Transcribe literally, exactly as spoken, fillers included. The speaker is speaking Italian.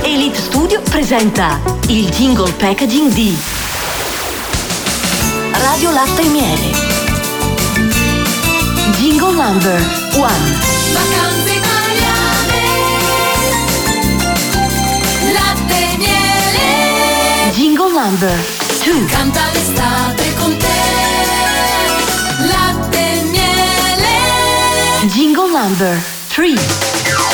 Elite Studio presenta il jingle packaging di Radio Latte e Miele. Jingle number one. Vacanze italiane, latte e miele. Jingle number two. Canta l'estate con te, latte e miele. Jingle number three.